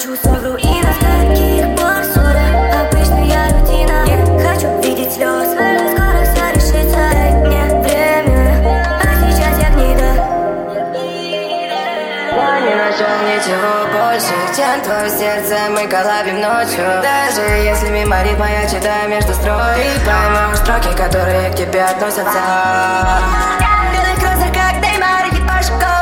чувства в руинах, каких пор ссора, обычная рутина. Не хочу видеть слез, скоро все решится. Дай мне время, а сейчас я гнида. Я не нашел ничего больше, чем твое сердце, мы коллабим ночью. Даже если мимо ритма я читаю между строк, ты поймешь строки, которые к тебе относятся. Белый кросser, как Неймар, едешь в гол.